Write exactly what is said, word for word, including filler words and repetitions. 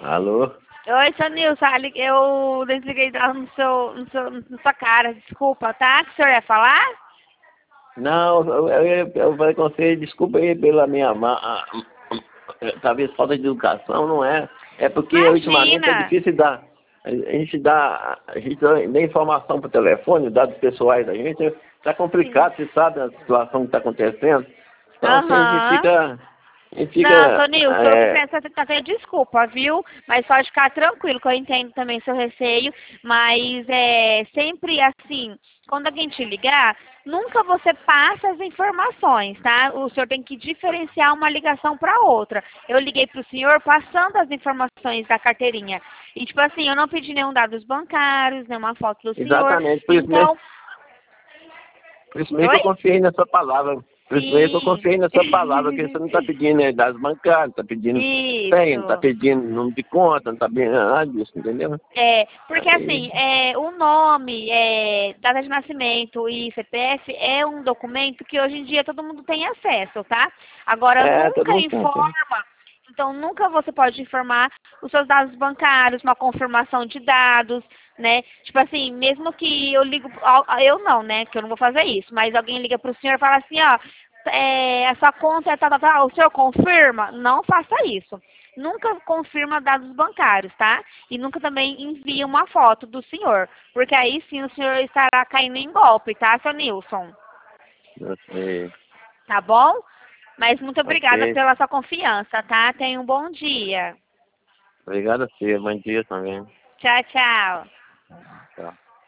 Alô? Oi, seu Nilson, ali- eu desliguei no seu, no seu, na sua cara, desculpa, tá? O que o senhor ia falar? Não, eu, eu, eu falei com você, desculpa aí pela minha ma- a- a- talvez falta de educação, não é? É porque ultimamente é Imagina! difícil dar. A gente dá, a gente dá dá informação por telefone, dados pessoais da gente, tá Sim. complicado, você sabe a situação que está acontecendo. Então assim, a gente Aham. fica, a gente Não, fica, seu Nilson, eu é, peço até desculpa, viu? Mas pode ficar tranquilo, que eu entendo também seu receio, mas é sempre assim, quando alguém te ligar, nunca você passa as informações, tá? O senhor tem que diferenciar uma ligação para outra. Eu liguei para o senhor passando as informações da carteirinha. E, tipo assim, eu não pedi nenhum dados bancários, nenhuma foto do senhor. exatamente, por isso mesmo. Então, Por isso mesmo que oi? eu confiei na sua palavra. Por isso mesmo que eu Sim. confiei na sua palavra, que você não está pedindo né, dados bancários, não está pedindo senha, não está Isso. pedindo número de conta, não está pedindo nada disso, entendeu? É, porque Aí, assim, é, o nome, é, data de nascimento e C P F é um documento que hoje em dia todo mundo tem acesso, tá? Agora, é, todo nunca mundo tem acesso. informa, então nunca você pode informar os seus dados bancários, uma confirmação de dados, né? Tipo assim, mesmo que eu ligo, ao- eu não, né? Que eu não vou fazer isso, mas alguém liga pro senhor e fala assim, ó, é, a sua conta é tal, tal, tal, o senhor confirma? Não faça isso. Nunca confirma dados bancários, tá? E nunca também envia uma foto do senhor, porque aí sim o senhor estará caindo em golpe, tá, seu Nilson? Ok, Tá bom? Mas muito obrigada ok. pela sua confiança, tá? Tenha um bom dia. Obrigado a você, bom dia também. Tchau, tchau. Tchau.